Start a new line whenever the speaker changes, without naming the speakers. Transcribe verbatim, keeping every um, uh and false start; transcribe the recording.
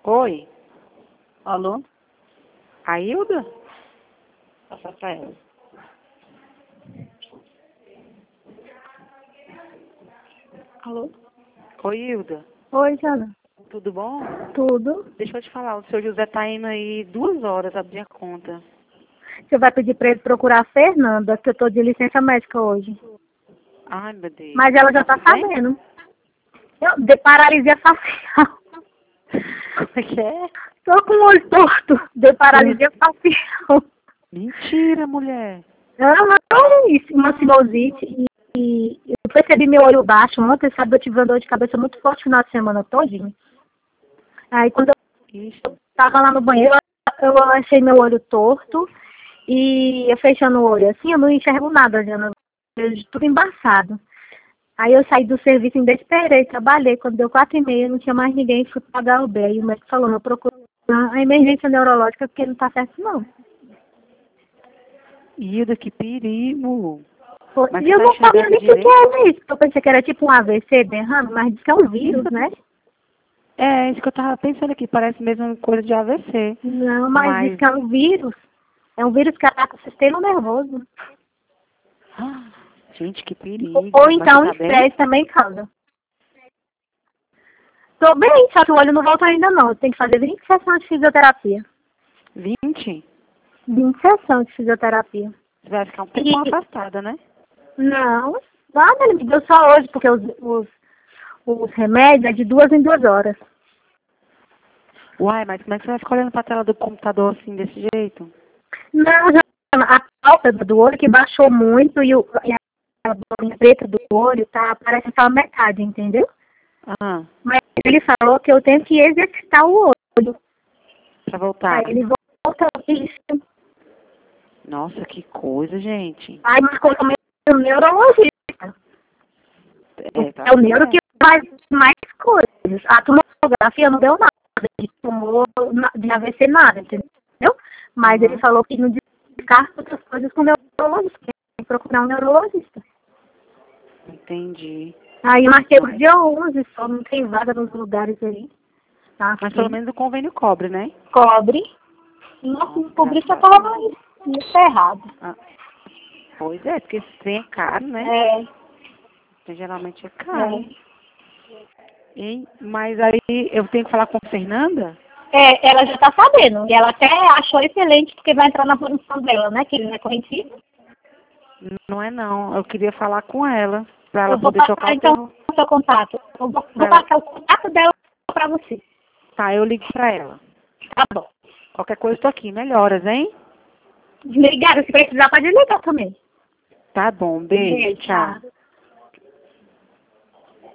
Oi,
Alô?
a Hilda? Passa pra ela.
Alô?
Oi, Hilda.
Oi, Jana.
Tudo bom?
Tudo?
Deixa eu te falar, o seu José tá indo aí duas horas abrir a conta.
Você vai pedir pra ele procurar a Fernanda, que eu tô de licença médica hoje.
Ai, meu Deus.
Mas ela já tá
Tudo bem?
sabendo. Eu, de paralisia facial.
Como é que é?
Tô com o olho torto. De paralisia facial.
Mentira, mulher.
Aham, isso, uma sinusite. E, e eu percebi meu olho baixo ontem, sabe? Eu tive uma dor de cabeça muito forte no final de semana todinho. Aí quando eu
Ixi.
tava lá no banheiro, eu achei meu olho torto. E eu fechando o olho assim, eu não enxergo nada, Jana. Eu vejo tudo embaçado. Aí eu saí do serviço, ainda esperei, trabalhei. Quando deu quatro e meia, não tinha mais ninguém, fui pagar o bem. E o médico falou, não, procura a emergência neurológica, porque não tá certo, não.
Hilda, que perigo.
Pô,
Mas
e
você
eu
tá
não sabia
enxergando
nem o que que
direito?
era isso, porque eu pensei que era tipo um A V C derrame, mas diz que é um vírus,
Isso,
né?
é isso que eu tava pensando aqui. Parece mesmo coisa de A V C.
Não, mas diz
Mas,
que é um vírus. É um vírus que ataca o sistema nervoso.
ah, gente, que
Ou,
perigo.
ou
Mas você
então o
tá bem?
estresse também causa. Tô bem, só que o olho não volta ainda não. Tem que fazer vinte sessões de fisioterapia.
Vinte?
vinte sessões de fisioterapia.
Você vai ficar um
E,
tempão afastada, né?
não, nada, ele me deu só hoje, porque os, os, os remédios é de duas em duas horas.
Uai, mas como é que você vai ficar olhando pra tela do computador assim, desse jeito?
Não, já, a pálpebra do olho que baixou muito e, o, e a bolinha preta do olho tá, parece só a metade, entendeu?
Ah,
Mas ele falou que eu tenho que exercitar o olho.
pra voltar.
Aí ele volta isso.
Nossa, que coisa, gente.
Aí marcou também o neurologista.
É, tá
É o neuro que
certo.
faz mais coisas. A tomografia não deu nada. De tumor, de A V C, nada, entendeu? Mas ele
Aham,
falou que não descarta outras coisas com o neurologista. Tem que procurar um neurologista.
entendi.
Aí eu marquei o
Mas,
dia onze, só não tem vaga nos lugares aí. Tá
mas pelo
aqui.
menos o convênio cobre, né?
Cobre. Nossa,
Nossa,
não cobrir
graças
só
a
tava
Deus.
mais muito errado.
Ah, pois é, porque esse trem é caro, né?
É,
Porque geralmente é caro.
é.
Hein? Mas aí eu tenho que falar com a Fernanda?
É, ela já tá sabendo. E ela até achou excelente porque vai entrar na produção dela, né? Que ele não é conhecido.
Não é não. Eu queria falar com ela, pra ela
Eu vou
poder tocar
passar
o
então
terror.
o seu contato. Eu vou,
Pra
vou
ela...
passar o contato dela pra você.
Tá, eu ligo pra ela.
Tá bom.
Qualquer coisa eu tô aqui. Melhoras, hein?
Obrigada. Se precisar, pode ligar também.
Tá bom. Beijo.
Beijo,
Tchau.
tchau.